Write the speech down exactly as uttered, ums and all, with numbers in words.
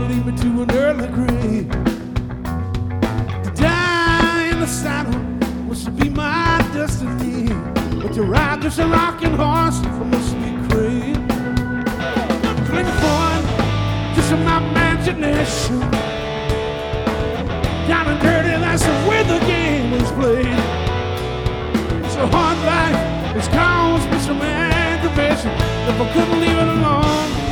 lead me to an early grave. To die in the saddle was to be my destiny, but to ride this rocking horse must be crazy. Click fun, just in my imagination. Down and dirty, that's where the game is played. So hard life has caused me some aggravation. If I couldn't leave it alone,